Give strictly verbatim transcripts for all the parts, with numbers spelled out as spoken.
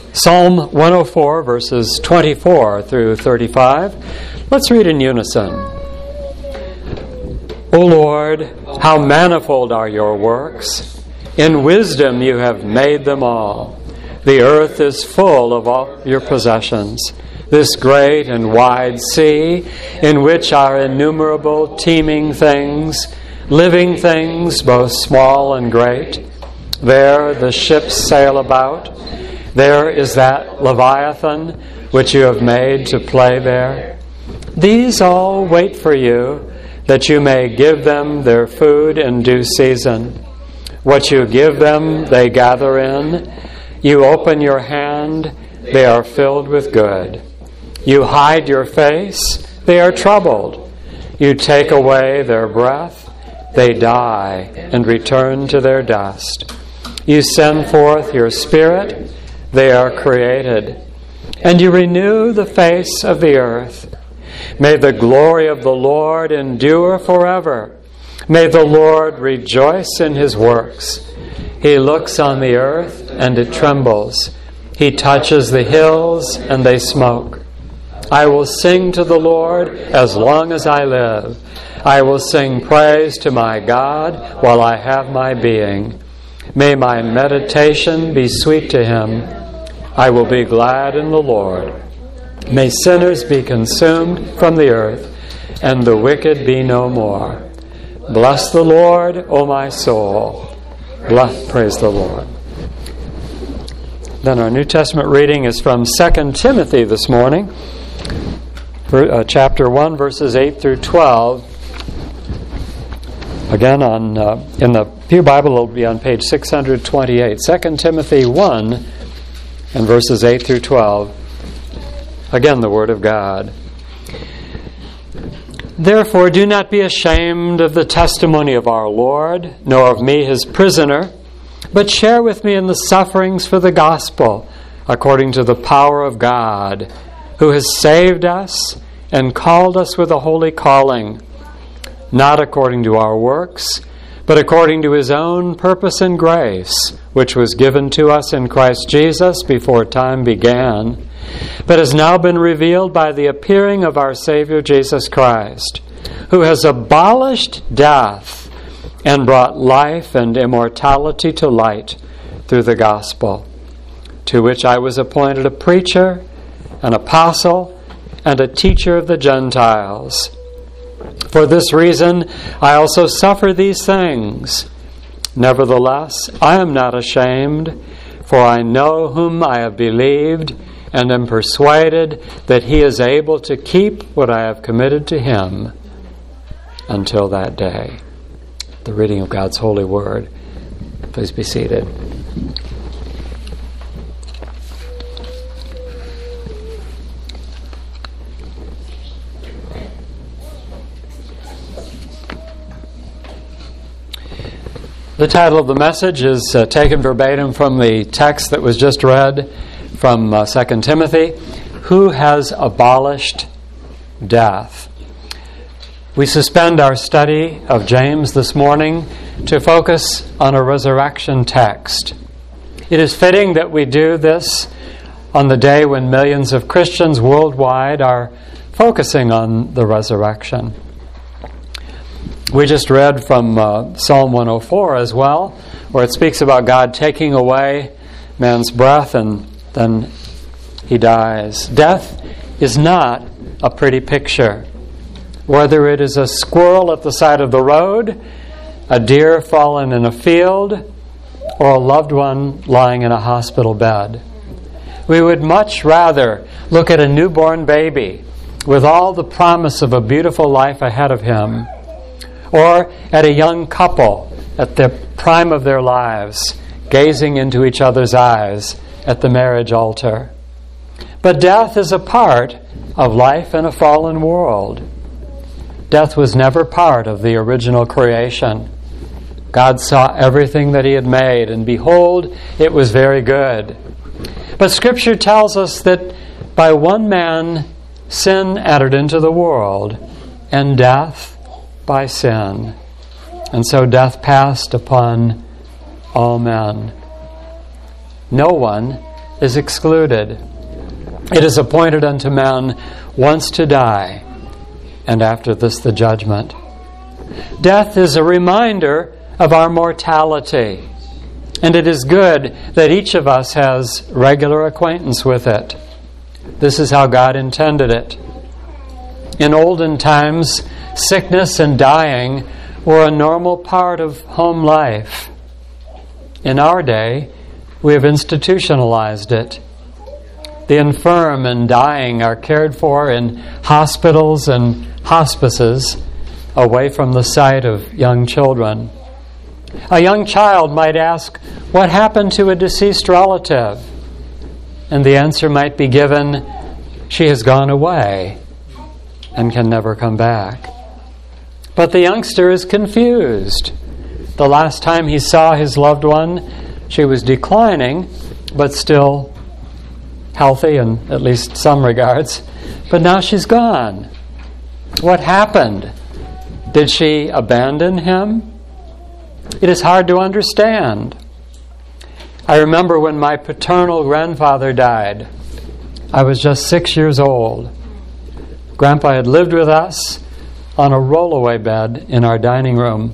Psalm one oh four, verses twenty-four through thirty-five. Let's read in unison. O Lord, how manifold are your works! In wisdom you have made them all. The earth is full of all your possessions, this great and wide sea, in which are innumerable teeming things, living things, both small and great. There the ships sail about. There is that Leviathan which you have made to play there. These all wait for you, that you may give them their food in due season. What you give them, they gather in. You open your hand, they are filled with good. You hide your face, they are troubled. You take away their breath, they die and return to their dust. You send forth your Spirit, they are created, and you renew the face of the earth. May the glory of the Lord endure forever. May the Lord rejoice in his works. He looks on the earth, and it trembles. He touches the hills, and they smoke. I will sing to the Lord as long as I live. I will sing praise to my God while I have my being. May my meditation be sweet to him. I will be glad in the Lord. May sinners be consumed from the earth, and the wicked be no more. Bless the Lord, O my soul. Bless, praise the Lord. Then our New Testament reading is from Second Timothy this morning, uh, chapter one, verses eight through twelve. Again, on uh, in the Pew Bible, it'll be on page six hundred twenty-eight. Second Timothy one, and verses eight through twelve. Again, the Word of God. Therefore, do not be ashamed of the testimony of our Lord, nor of me his prisoner, but share with me in the sufferings for the gospel, according to the power of God, who has saved us and called us with a holy calling, not according to our works, but according to his own purpose and grace, which was given to us in Christ Jesus before time began, but has now been revealed by the appearing of our Savior Jesus Christ, who has abolished death and brought life and immortality to light through the gospel, to which I was appointed a preacher, an apostle, and a teacher of the Gentiles. For this reason, I also suffer these things. Nevertheless, I am not ashamed, for I know whom I have believed, and am persuaded that he is able to keep what I have committed to him until that day. The reading of God's holy word. Please be seated. The title of the message is uh, taken verbatim from the text that was just read from uh, Second Timothy. Who has abolished death? We suspend our study of James this morning to focus on a resurrection text. It is fitting that we do this on the day when millions of Christians worldwide are focusing on the resurrection. We just read from uh, Psalm one oh four as well, where it speaks about God taking away man's breath and then he dies. Death is not a pretty picture. Whether it is a squirrel at the side of the road, a deer fallen in a field, or a loved one lying in a hospital bed. We would much rather look at a newborn baby with all the promise of a beautiful life ahead of him, or at a young couple at the prime of their lives, gazing into each other's eyes at the marriage altar. But death is a part of life in a fallen world. Death was never part of the original creation. God saw everything that he had made, and behold, it was very good. But Scripture tells us that by one man sin entered into the world, and death by sin. And so death passed upon all men. No one is excluded. It is appointed unto men once to die, and after this the judgment. Death is a reminder of our mortality, and it is good that each of us has regular acquaintance with it. This is how God intended it. In olden times, sickness and dying were a normal part of home life. In our day, we have institutionalized it. The infirm and dying are cared for in hospitals and hospices, away from the sight of young children. A young child might ask, "What happened to a deceased relative?" And the answer might be given, "She has gone away and can never come back." But the youngster is confused. The last time he saw his loved one, she was declining, but still healthy in at least some regards. But now she's gone. What happened? Did she abandon him? It is hard to understand. I remember when my paternal grandfather died. I was just six years old. Grandpa had lived with us on a rollaway bed in our dining room.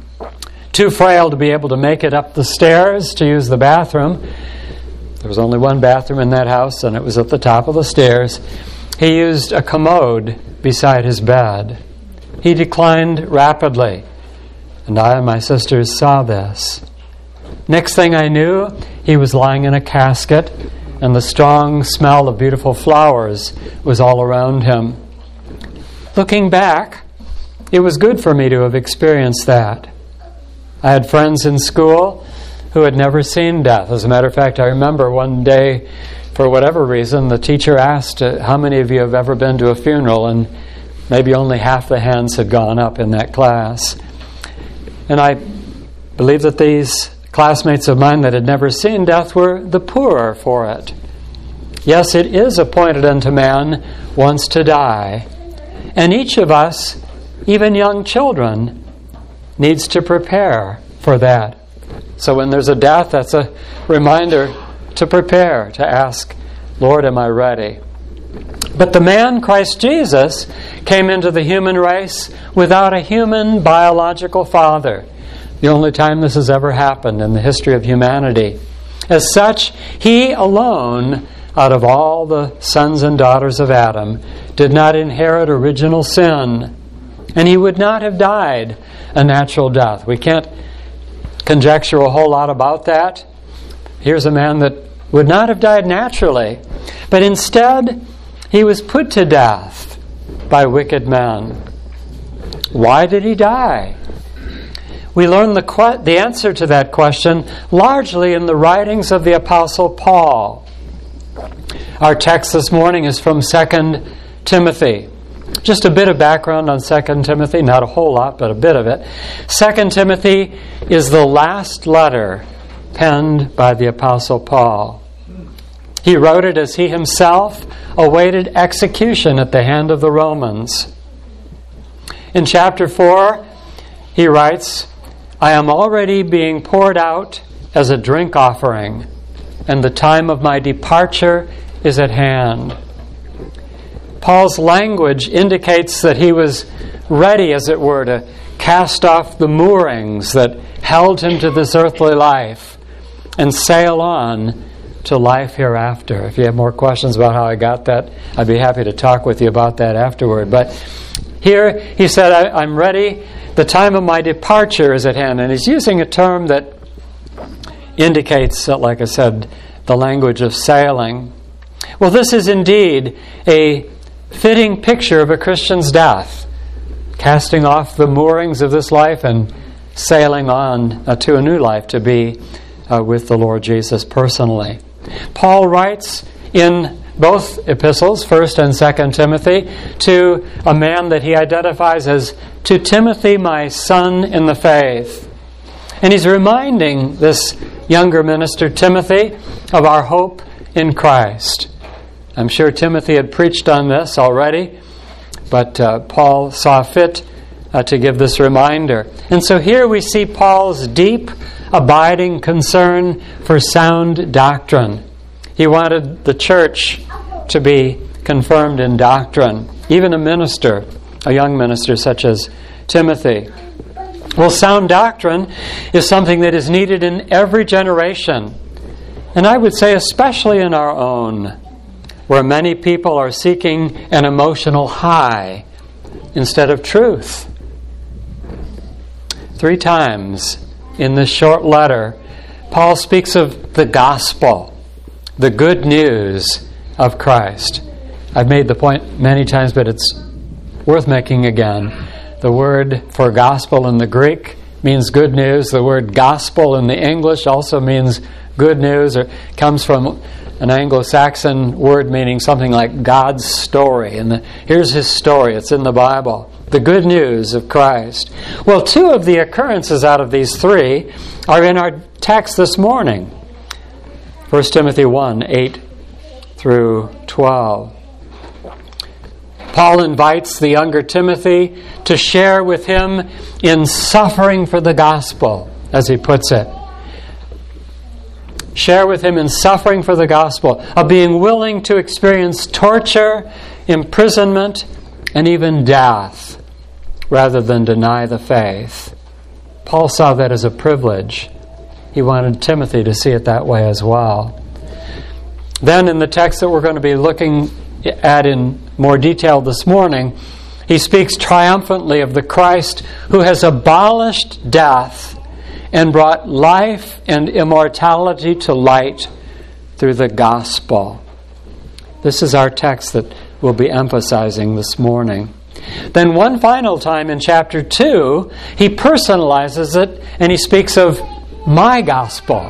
Too frail to be able to make it up the stairs to use the bathroom. There was only one bathroom in that house, and it was at the top of the stairs. He used a commode beside his bed. He declined rapidly, and I and my sisters saw this. Next thing I knew, he was lying in a casket, and the strong smell of beautiful flowers was all around him. Looking back, it was good for me to have experienced that. I had friends in school who had never seen death. As a matter of fact, I remember one day, for whatever reason, the teacher asked, uh, how many of you have ever been to a funeral? And maybe only half the hands had gone up in that class. And I believe that these classmates of mine that had never seen death were the poorer for it. Yes, it is appointed unto man once to die. And each of us, even young children, needs to prepare for that. So when there's a death, that's a reminder to prepare, to ask, Lord, am I ready? But the man, Christ Jesus, came into the human race without a human biological father. The only time this has ever happened in the history of humanity. As such, he alone, out of all the sons and daughters of Adam, did not inherit original sin. And he would not have died a natural death. We can't conjecture a whole lot about that. Here's a man that would not have died naturally, but instead he was put to death by wicked men. Why did he die? We learn the que- the answer to that question largely in the writings of the Apostle Paul. Our text this morning is from Second Timothy. Just a bit of background on Second Timothy, not a whole lot, but a bit of it. Second Timothy is the last letter penned by the Apostle Paul. He wrote it as he himself awaited execution at the hand of the Romans. In chapter four, he writes, I am already being poured out as a drink offering, and the time of my departure is at hand. Paul's language indicates that he was ready, as it were, to cast off the moorings that held him to this earthly life and sail on to life hereafter. If you have more questions about how I got that, I'd be happy to talk with you about that afterward. But here he said, I, I'm ready. The time of my departure is at hand. And he's using a term that indicates, like I said, the language of sailing. Well, this is indeed a fitting picture of a Christian's death, casting off the moorings of this life and sailing on uh, to a new life to be uh, with the Lord Jesus personally. Paul writes in both epistles, First and Second Timothy, to a man that he identifies as, to Timothy, my son in the faith. And he's reminding this younger minister, Timothy, of our hope in Christ. I'm sure Timothy had preached on this already, but uh, Paul saw fit uh, to give this reminder. And so here we see Paul's deep, abiding concern for sound doctrine. He wanted the church to be confirmed in doctrine, even a minister, a young minister such as Timothy. Well, sound doctrine is something that is needed in every generation, and I would say especially in our own, where many people are seeking an emotional high instead of truth. Three times in this short letter, Paul speaks of the gospel, the good news of Christ. I've made the point many times, but it's worth making again. The word for gospel in the Greek means good news. The word gospel in the English also means good news, or comes from an Anglo-Saxon word meaning something like God's story. And the, here's His story. It's in the Bible. The good news of Christ. Well, two of the occurrences out of these three are in our text this morning. First Timothy one, eight through twelve. Paul invites the younger Timothy to share with him in suffering for the gospel, as he puts it. Share with him in suffering for the gospel, of being willing to experience torture, imprisonment, and even death, rather than deny the faith. Paul saw that as a privilege. He wanted Timothy to see it that way as well. Then in the text that we're going to be looking at in more detail this morning, he speaks triumphantly of the Christ who has abolished death and brought life and immortality to light through the gospel. This is our text that we'll be emphasizing this morning. Then one final time in chapter two, he personalizes it and he speaks of my gospel.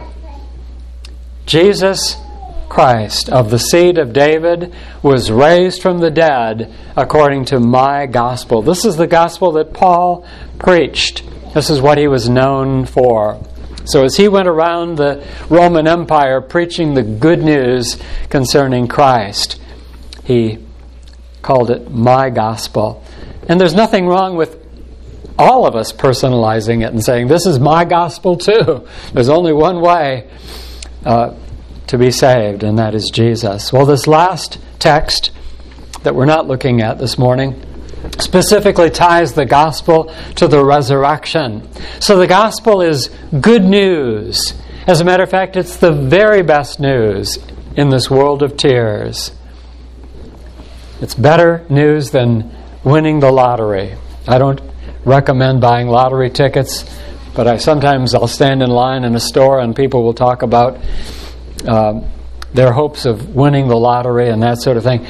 Jesus Christ, of the seed of David, was raised from the dead according to my gospel. This is the gospel that Paul preached. This is what he was known for. So as he went around the Roman Empire preaching the good news concerning Christ, he called it my gospel. And there's nothing wrong with all of us personalizing it and saying, this is my gospel too. There's only one way uh, to be saved, and that is Jesus. Well, this last text that we're not looking at this morning specifically ties the gospel to the resurrection. So the gospel is good news. As a matter of fact, it's the very best news in this world of tears. It's better news than winning the lottery. I don't recommend buying lottery tickets, but I sometimes I'll stand in line in a store and people will talk about uh, their hopes of winning the lottery and that sort of thing.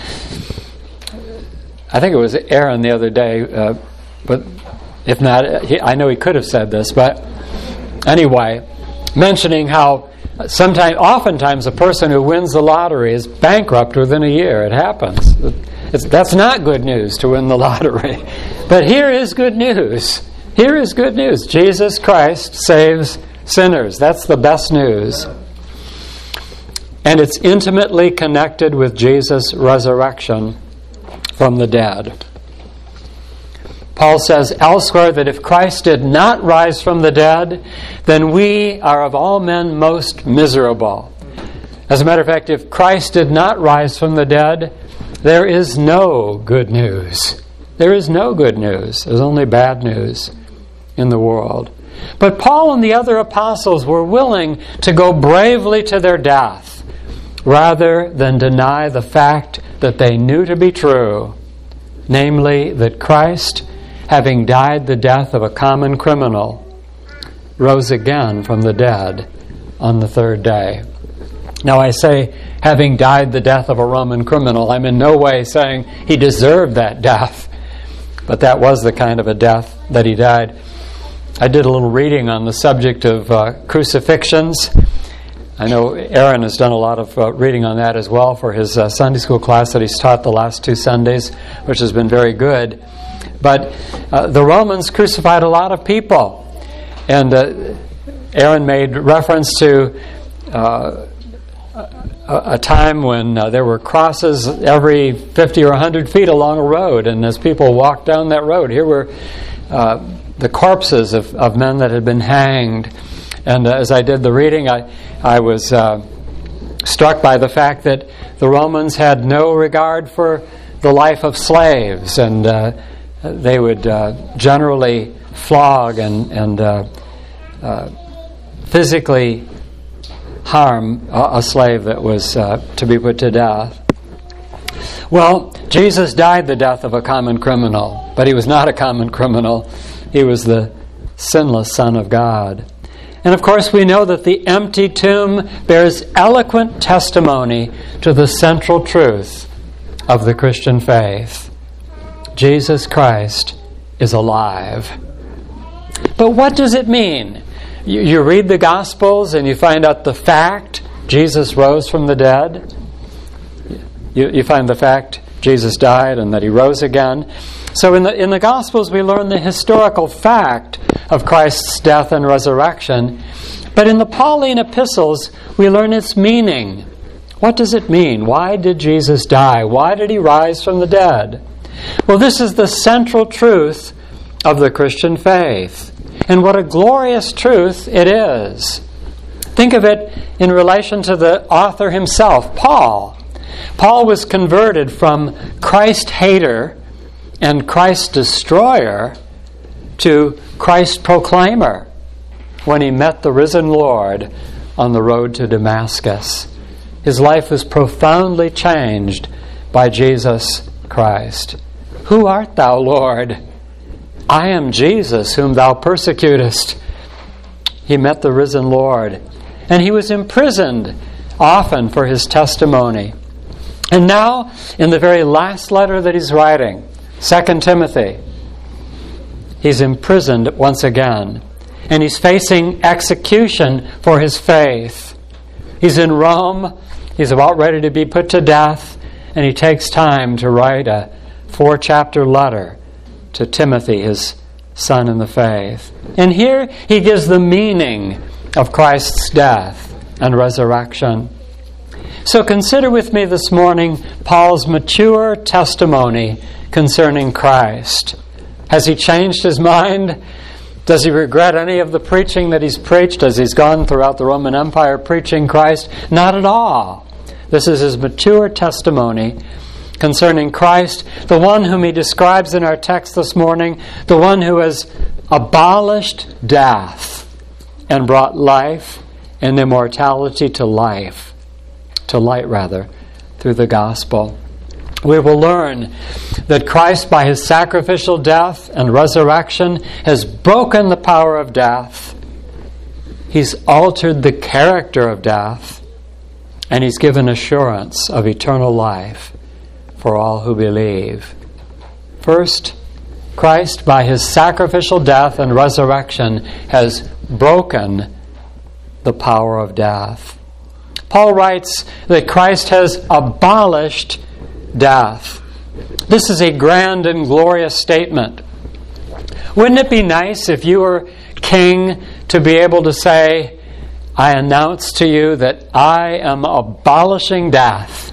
I think it was Aaron the other day, uh, but if not, he, I know he could have said this, but anyway, mentioning how sometimes, oftentimes a person who wins the lottery is bankrupt within a year. It happens. It's, that's not good news to win the lottery. But here is good news. Here is good news. Jesus Christ saves sinners. That's the best news. And it's intimately connected with Jesus' resurrection from the dead. Paul says elsewhere that if Christ did not rise from the dead, then we are of all men most miserable. As a matter of fact, if Christ did not rise from the dead, there is no good news. There is no good news. There's only bad news in the world. But Paul and the other apostles were willing to go bravely to their death rather than deny the fact that they knew to be true, namely that Christ, having died the death of a common criminal, rose again from the dead on the third day. Now I say, having died the death of a Roman criminal, I'm in no way saying he deserved that death, but that was the kind of a death that he died. I did a little reading on the subject of uh, crucifixions. I know Aaron has done a lot of uh, reading on that as well for his uh, Sunday school class that he's taught the last two Sundays, which has been very good. But uh, the Romans crucified a lot of people. And uh, Aaron made reference to uh, a, a time when uh, there were crosses every fifty or one hundred feet along a road. And as people walked down that road, here were uh, the corpses of, of men that had been hanged. And uh, as I did the reading, I, I was uh, struck by the fact that the Romans had no regard for the life of slaves, and uh, they would uh, generally flog and, and uh, uh, physically harm a, a slave that was uh, to be put to death. Well, Jesus died the death of a common criminal, but he was not a common criminal. He was the sinless Son of God. And of course, we know that the empty tomb bears eloquent testimony to the central truth of the Christian faith. Jesus Christ is alive. But what does it mean? You, you read the Gospels and you find out the fact Jesus rose from the dead. You, you find the fact Jesus died and that he rose again. So in the in the Gospels we learn the historical fact of Christ's death and resurrection. But in the Pauline epistles we learn its meaning. What does it mean? Why did Jesus die? Why did he rise from the dead? Well, this is the central truth of the Christian faith. And what a glorious truth it is. Think of it in relation to the author himself, Paul. Paul was converted from Christ hater and Christ destroyer to Christ proclaimer when he met the risen Lord on the road to Damascus. His life was profoundly changed by Jesus Christ. Who art thou, Lord? I am Jesus, whom thou persecutest. He met the risen Lord, and he was imprisoned often for his testimony. And now, in the very last letter that he's writing, Second Timothy, he's imprisoned once again, and he's facing execution for his faith. He's in Rome, he's about ready to be put to death, and he takes time to write a four-chapter letter to Timothy, his son in the faith. And here he gives the meaning of Christ's death and resurrection. So consider with me this morning Paul's mature testimony concerning Christ. Has he changed his mind? Does he regret any of the preaching that he's preached as he's gone throughout the Roman Empire preaching Christ? Not at all. This is his mature testimony concerning Christ, the one whom he describes in our text this morning, the one who has abolished death and brought life and immortality to life, to light rather, through the gospel. We will learn that Christ, by his sacrificial death and resurrection, has broken the power of death. He's altered the character of death, and he's given assurance of eternal life for all who believe. First, Christ, by his sacrificial death and resurrection, has broken the power of death. Paul writes that Christ has abolished death. This is a grand and glorious statement. Wouldn't it be nice if you were king to be able to say, I announce to you that I am abolishing death?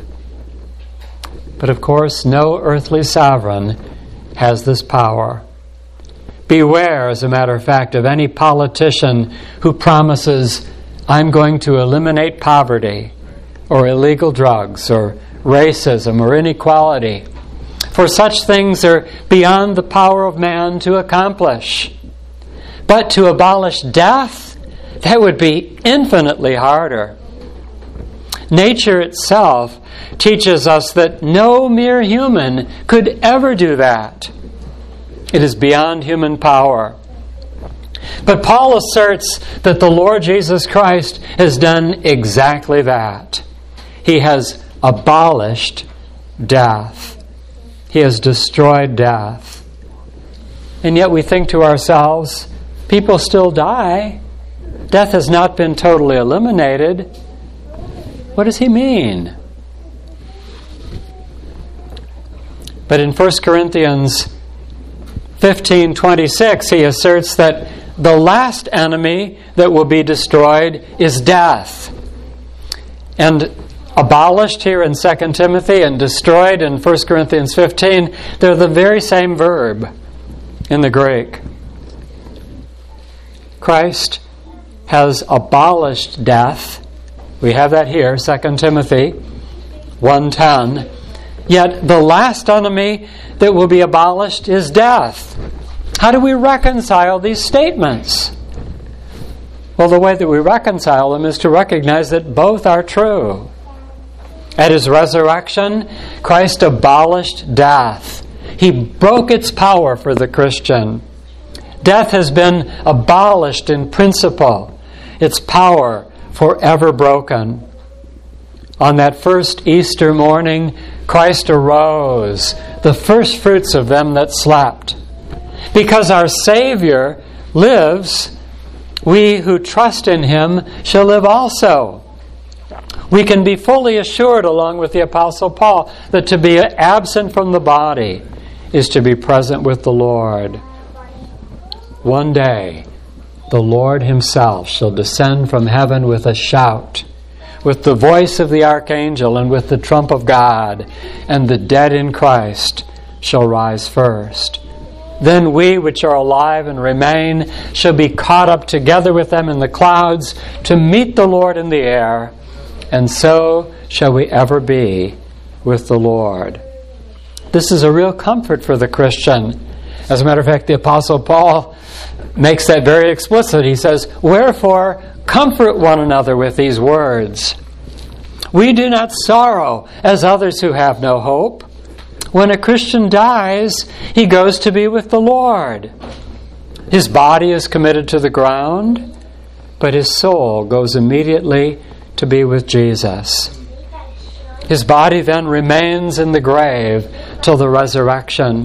But of course, no earthly sovereign has this power. Beware, as a matter of fact, of any politician who promises, I'm going to eliminate poverty or illegal drugs or racism or inequality. For such things are beyond the power of man to accomplish. But to abolish death, that would be infinitely harder. Nature itself teaches us that no mere human could ever do that. It is beyond human power. But Paul asserts that the Lord Jesus Christ has done exactly that. He has abolished death. He has destroyed death. And yet we think to ourselves, people still die. Death has not been totally eliminated. What does he mean? But in First Corinthians fifteen twenty-six, he asserts that the last enemy that will be destroyed is death. And abolished here in Second Timothy and destroyed in First Corinthians fifteen, they're the very same verb in the Greek. Christ has abolished death We have that here, Second Timothy one ten. Yet the last enemy that will be abolished is death. How do we reconcile these statements? Well, the way that we reconcile them is to recognize that both are true. At His resurrection, Christ abolished death. He broke its power for the Christian. Death has been abolished in principle, its power forever broken. On that first Easter morning, Christ arose, the first fruits of them that slept. Because our Savior lives, we who trust in Him shall live also. We can be fully assured, along with the Apostle Paul, that to be absent from the body is to be present with the Lord. One day, the Lord Himself shall descend from heaven with a shout, with the voice of the archangel and with the trump of God, and the dead in Christ shall rise first. Then we which are alive and remain shall be caught up together with them in the clouds to meet the Lord in the air, and so shall we ever be with the Lord. This is a real comfort for the Christian. As a matter of fact, the Apostle Paul makes that very explicit. He says, "Wherefore, comfort one another with these words. We do not sorrow as others who have no hope. When a Christian dies, he goes to be with the Lord. His body is committed to the ground, but his soul goes immediately to be with Jesus. His body then remains in the grave till the resurrection."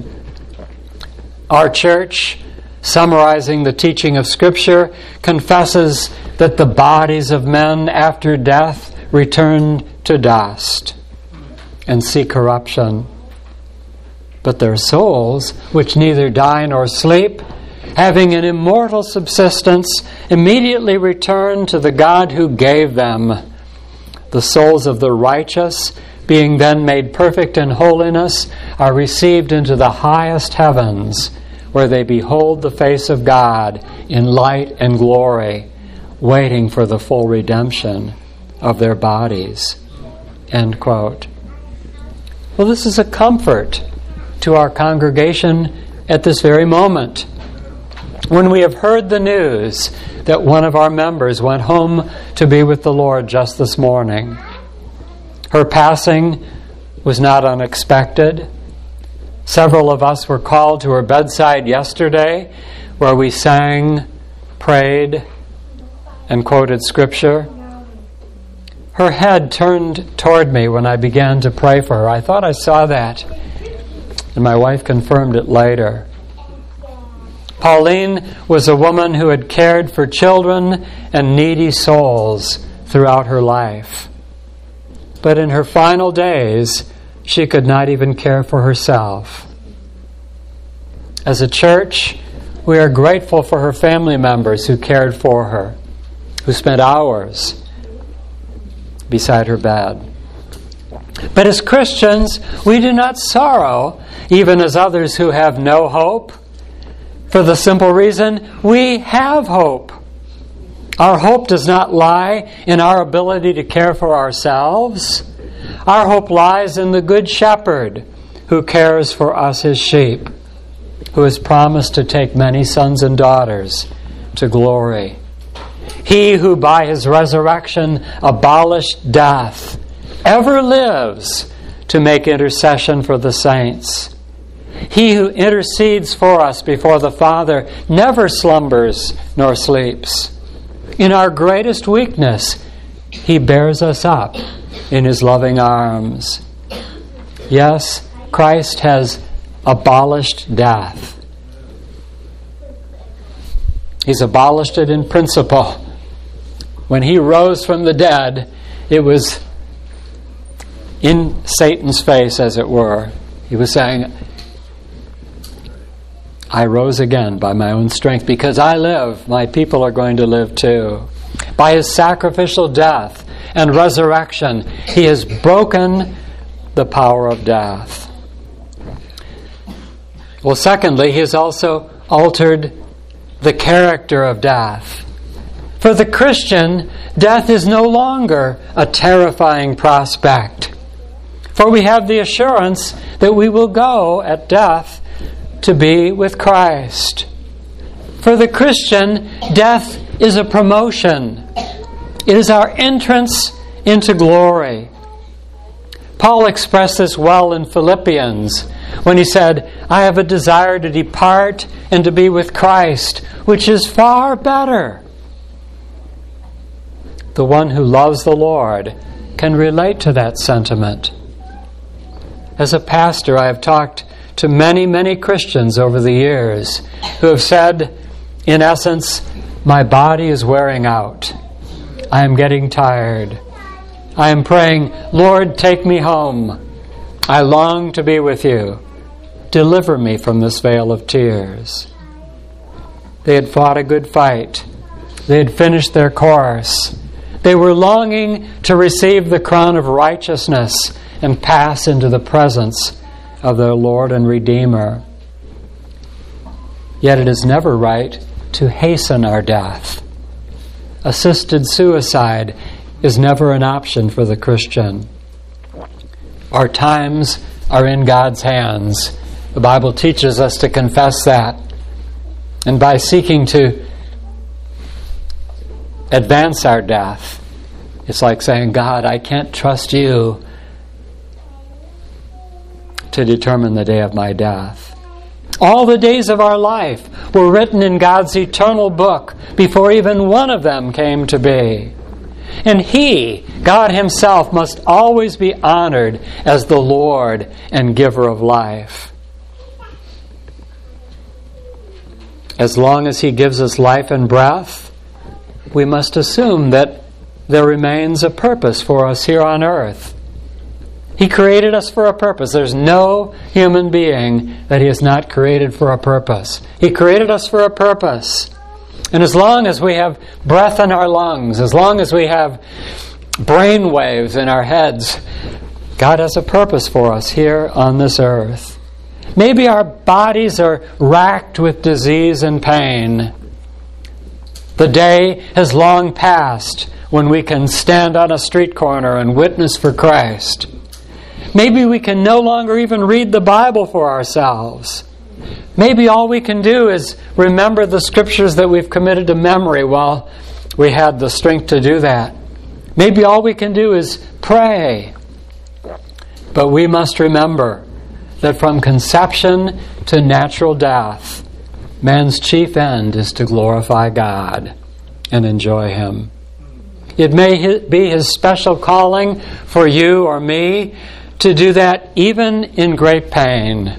Our church, summarizing the teaching of Scripture, confesses that the bodies of men after death return to dust and see corruption. But their souls, which neither die nor sleep, having an immortal subsistence, immediately return to the God who gave them. The souls of the righteous, being then made perfect in holiness, are received into the highest heavens, where they behold the face of God in light and glory, waiting for the full redemption of their bodies. End quote. Well, this is a comfort to our congregation at this very moment. When we have heard the news that one of our members went home to be with the Lord just this morning. Her passing was not unexpected. Several of us were called to her bedside yesterday, where we sang, prayed, and quoted Scripture. Her head turned toward me when I began to pray for her. I thought I saw that, and my wife confirmed it later. Pauline was a woman who had cared for children and needy souls throughout her life. But in her final days, she could not even care for herself. As a church, we are grateful for her family members who cared for her, who spent hours beside her bed. But as Christians, we do not sorrow, even as others who have no hope, for the simple reason we have hope. Our hope does not lie in our ability to care for ourselves. Our hope lies in the Good Shepherd who cares for us, His sheep, who has promised to take many sons and daughters to glory. He who by His resurrection abolished death ever lives to make intercession for the saints. He who intercedes for us before the Father never slumbers nor sleeps. In our greatest weakness, He bears us up in His loving arms. Yes, Christ has abolished death. He's abolished it in principle. When He rose from the dead, it was in Satan's face, as it were. He was saying, I rose again by my own strength. Because I live, my people are going to live too. By His sacrificial death and resurrection, He has broken the power of death. Well, secondly, He has also altered the character of death. For the Christian, death is no longer a terrifying prospect. For we have the assurance that we will go at death to be with Christ. For the Christian, death is a promotion. It is our entrance into glory. Paul expressed this well in Philippians when he said, I have a desire to depart and to be with Christ, which is far better. The one who loves the Lord can relate to that sentiment. As a pastor, I have talked to many, many Christians over the years who have said, in essence, my body is wearing out. I am getting tired. I am praying, Lord, take me home. I long to be with you. Deliver me from this vale of tears. They had fought a good fight. They had finished their course. They were longing to receive the crown of righteousness and pass into the presence of their Lord and Redeemer. Yet it is never right to hasten our death. Assisted suicide is never an option for the Christian. Our times are in God's hands. The Bible teaches us to confess that. And by seeking to advance our death, it's like saying, God, I can't trust you to determine the day of my death. All the days of our life were written in God's eternal book before even one of them came to be. And He, God Himself, must always be honored as the Lord and giver of life. As long as He gives us life and breath, we must assume that there remains a purpose for us here on earth. He created us for a purpose. There's no human being that He has not created for a purpose. He created us for a purpose. And as long as we have breath in our lungs, as long as we have brain waves in our heads, God has a purpose for us here on this earth. Maybe our bodies are racked with disease and pain. The day has long passed when we can stand on a street corner and witness for Christ. Maybe we can no longer even read the Bible for ourselves. Maybe all we can do is remember the scriptures that we've committed to memory while we had the strength to do that. Maybe all we can do is pray. But we must remember that from conception to natural death, man's chief end is to glorify God and enjoy Him. It may be His special calling for you or me to do that even in great pain.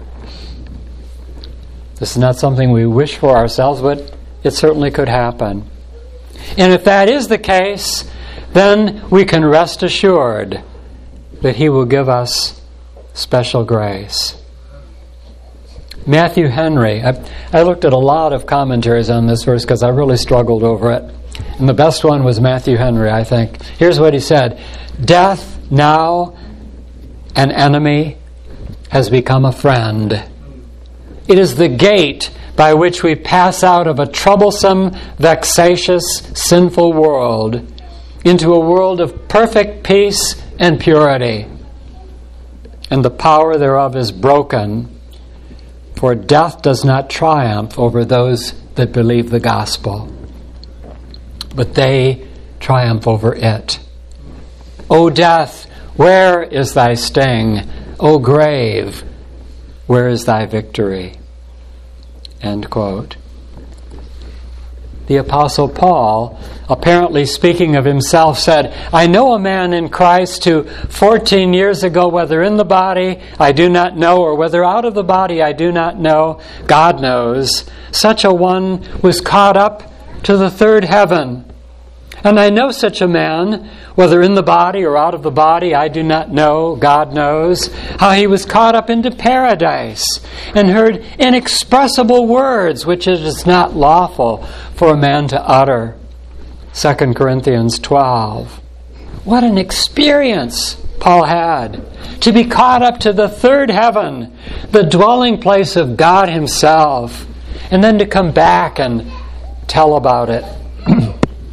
This is not something we wish for ourselves, but it certainly could happen. And if that is the case, then we can rest assured that He will give us special grace. Matthew Henry, I, I looked at a lot of commentaries on this verse because I really struggled over it. And the best one was Matthew Henry, I think. Here's what he said. Death, now an enemy, has become a friend. It is the gate by which we pass out of a troublesome, vexatious, sinful world into a world of perfect peace and purity. And the power thereof is broken, for death does not triumph over those that believe the gospel, but they triumph over it. O death, where is thy sting? O grave, where is thy victory? End quote. The Apostle Paul, apparently speaking of himself, said, I know a man in Christ who fourteen years ago, whether in the body I do not know, or whether out of the body I do not know, God knows, such a one was caught up to the third heaven. And I know such a man, whether in the body or out of the body, I do not know, God knows, how he was caught up into paradise and heard inexpressible words which it is not lawful for a man to utter. Second Corinthians twelve. What an experience Paul had, to be caught up to the third heaven, the dwelling place of God Himself, and then to come back and tell about it.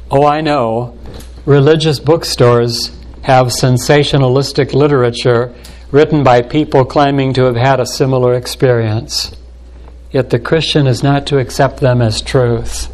Oh, I know. Religious bookstores have sensationalistic literature written by people claiming to have had a similar experience. Yet the Christian is not to accept them as truth.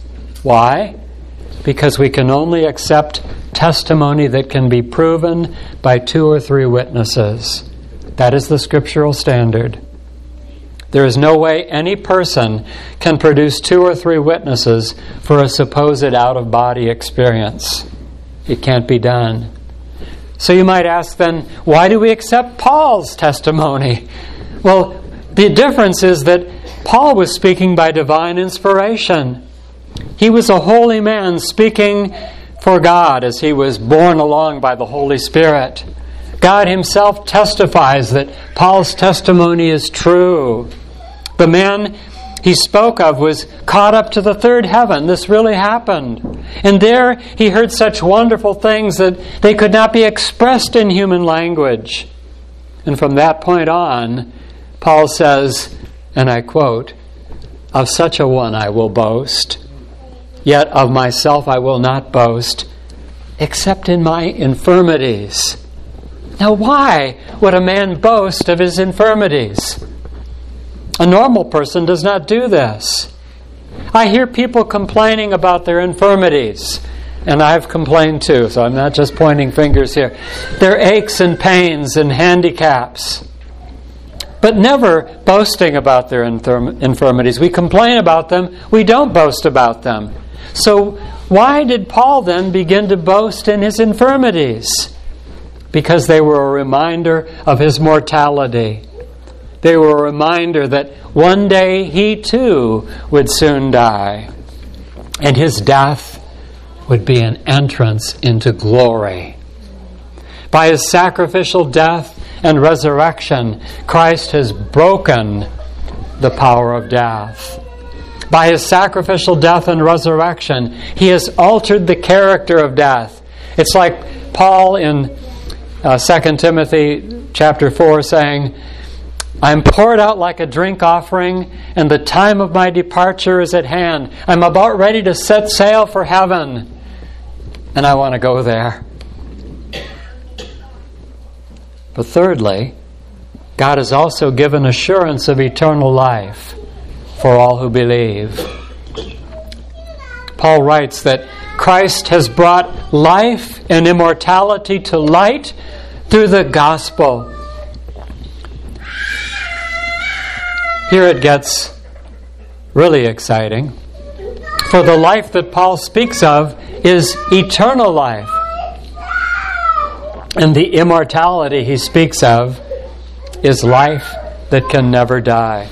Why? Because we can only accept testimony that can be proven by two or three witnesses. That is the scriptural standard. There is no way any person can produce two or three witnesses for a supposed out-of-body experience. It can't be done. So you might ask then, why do we accept Paul's testimony? Well, the difference is that Paul was speaking by divine inspiration. He was a holy man speaking for God as he was borne along by the Holy Spirit. God himself testifies that Paul's testimony is true. The man he spoke of was caught up to the third heaven. This really happened. And there he heard such wonderful things that they could not be expressed in human language. And from that point on, Paul says, and I quote, "Of such a one I will boast, yet of myself I will not boast, except in my infirmities." Now why would a man boast of his infirmities? A normal person does not do this. I hear people complaining about their infirmities, and I've complained too, so I'm not just pointing fingers here. Their aches and pains and handicaps, but never boasting about their infirm- infirmities. We complain about them, we don't boast about them. So why did Paul then begin to boast in his infirmities? Because they were a reminder of his mortality. They were a reminder that one day he too would soon die. And his death would be an entrance into glory. By his sacrificial death and resurrection, Christ has broken the power of death. By his sacrificial death and resurrection, he has altered the character of death. It's like Paul in uh, Second Timothy chapter four saying, "I am poured out like a drink offering, and the time of my departure is at hand. I'm about ready to set sail for heaven, and I want to go there." But thirdly, God has also given assurance of eternal life for all who believe. Paul writes that Christ has brought life and immortality to light through the gospel. Here it gets really exciting. For the life that Paul speaks of is eternal life. And the immortality he speaks of is life that can never die.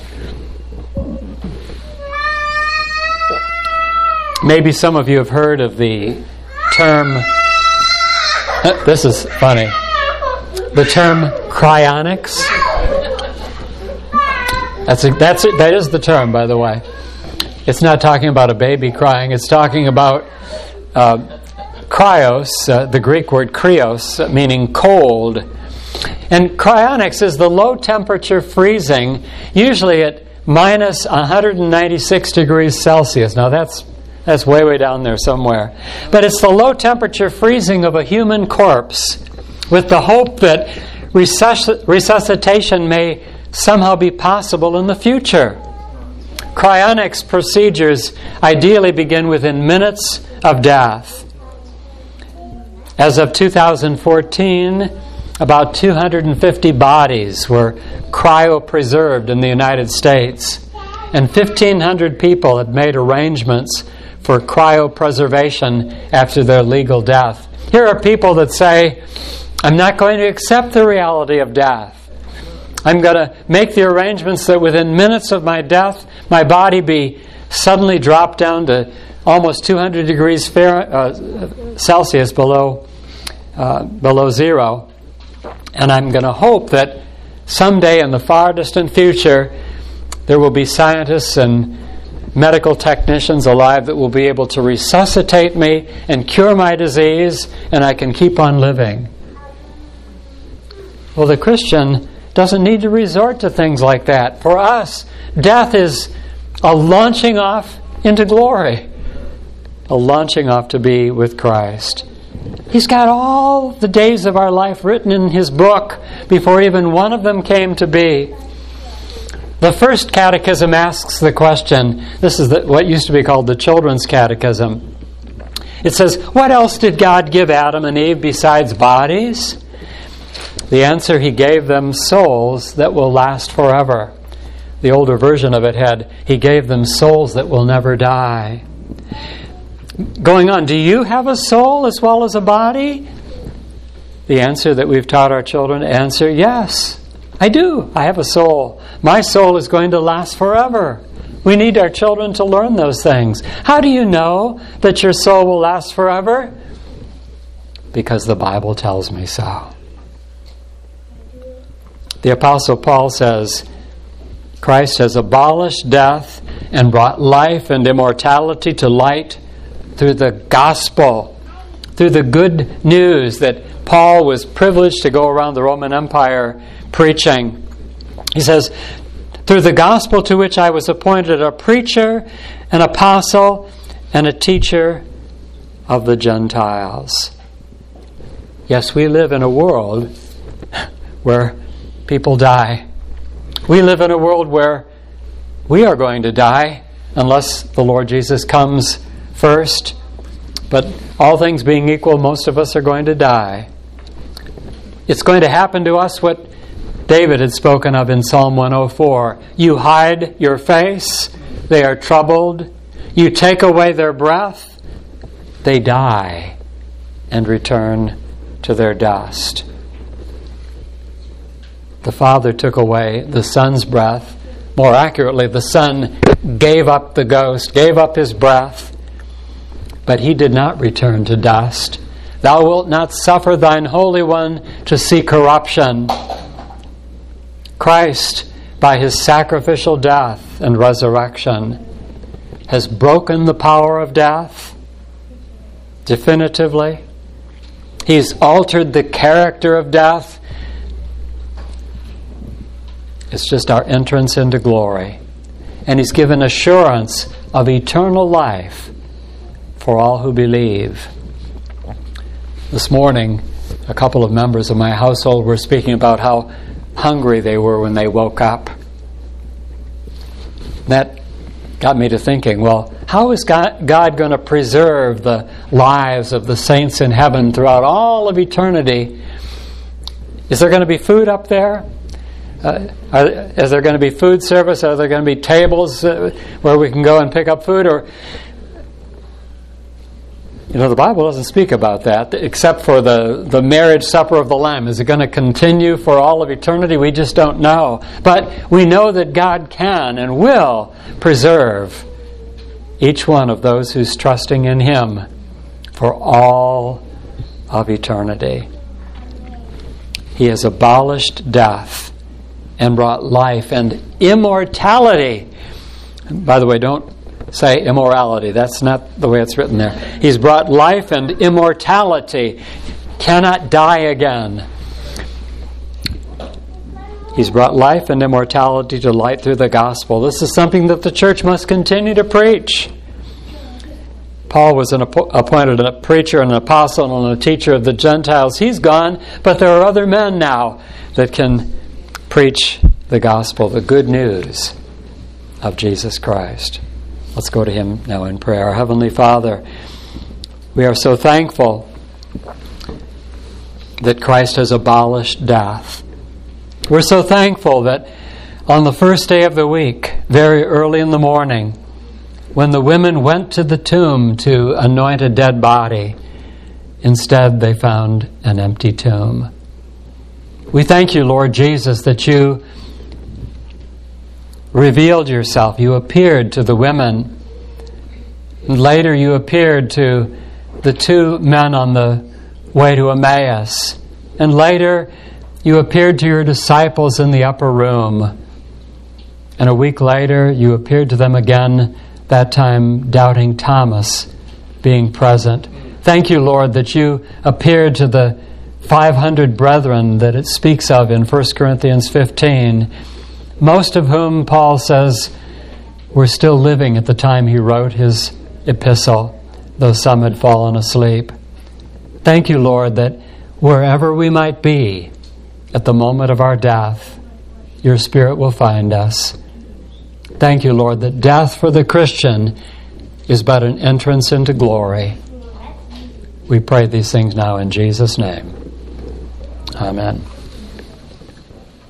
Maybe some of you have heard of the term, this is funny, the term cryonics. That's a, that's it, that is the term, by the way. It's not talking about a baby crying. It's talking about uh, cryos, uh, the Greek word krios, meaning cold. And cryonics is the low temperature freezing, usually at minus one hundred ninety-six degrees Celsius. Now that's that's way, way down there somewhere. But it's the low temperature freezing of a human corpse with the hope that resusc- resuscitation may somehow be possible in the future. Cryonics procedures ideally begin within minutes of death. As of two thousand fourteen, about two hundred fifty bodies were cryopreserved in the United States, and fifteen hundred people had made arrangements for cryopreservation after their legal death. Here are people that say, "I'm not going to accept the reality of death. I'm going to make the arrangements that within minutes of my death, my body be suddenly dropped down to almost two hundred degrees Fair, uh, Celsius below uh, below zero. And I'm going to hope that someday in the far distant future, there will be scientists and medical technicians alive that will be able to resuscitate me and cure my disease, and I can keep on living." Well, the Christian doesn't need to resort to things like that. For us, death is a launching off into glory. a launching off to be with Christ. He's got all the days of our life written in His book before even one of them came to be. The first catechism asks the question, this is the, what used to be called the Children's Catechism. It says, what else did God give Adam and Eve besides bodies? The answer, He gave them souls that will last forever. The older version of it had, He gave them souls that will never die. Going on, do you have a soul as well as a body? The answer that we've taught our children to answer, yes, I do. I have a soul. My soul is going to last forever. We need our children to learn those things. How do you know that your soul will last forever? Because the Bible tells me so. The Apostle Paul says, Christ has abolished death and brought life and immortality to light through the gospel, through the good news that Paul was privileged to go around the Roman Empire preaching. He says, through the gospel to which I was appointed a preacher, an apostle, and a teacher of the Gentiles. Yes, we live in a world where people die. We live in a world where we are going to die unless the Lord Jesus comes first. But all things being equal, most of us are going to die. It's going to happen to us what David had spoken of in Psalm one oh four. You hide your face, they are troubled. You take away their breath, they die and return to their dust. The Father took away the Son's breath. More accurately, the Son gave up the ghost, gave up His breath, but He did not return to dust. Thou wilt not suffer thine Holy One to see corruption. Christ, by His sacrificial death and resurrection, has broken the power of death definitively. He's altered the character of death. It's just our entrance into glory. And He's given assurance of eternal life for all who believe. This morning, a couple of members of my household were speaking about how hungry they were when they woke up. That got me to thinking, well, how is God, God going to preserve the lives of the saints in heaven throughout all of eternity? Is there going to be food up there? Uh, are, is there going to be food service? Are there going to be tables uh, where we can go and pick up food? Or, you know, the Bible doesn't speak about that, except for the, the marriage supper of the Lamb. Is it going to continue for all of eternity? We just don't know. But we know that God can and will preserve each one of those who's trusting in Him for all of eternity. He has abolished death and brought life and immortality. By the way, don't say immorality. That's not the way it's written there. He's brought life and immortality. Cannot die again. He's brought life and immortality to light through the gospel. This is something that the church must continue to preach. Paul was an app- appointed a preacher, an apostle, and a teacher of the Gentiles. He's gone, but there are other men now that can preach the gospel, the good news of Jesus Christ. Let's go to Him now in prayer. Our Heavenly Father, we are so thankful that Christ has abolished death. We're so thankful that on the first day of the week, very early in the morning, when the women went to the tomb to anoint a dead body, instead they found an empty tomb. We thank You, Lord Jesus, that You revealed Yourself. You appeared to the women. And later You appeared to the two men on the way to Emmaus. And later You appeared to Your disciples in the upper room. And a week later You appeared to them again, that time doubting Thomas being present. Thank You, Lord, that You appeared to the five hundred brethren that it speaks of in First Corinthians fifteen, most of whom, Paul says, were still living at the time he wrote his epistle. though some had fallen asleep. Thank you, Lord, that wherever we might be at the moment of our death, your Spirit will find us. Thank you, Lord, that death for the Christian is but an entrance into glory. We pray these things now in Jesus' name. Amen.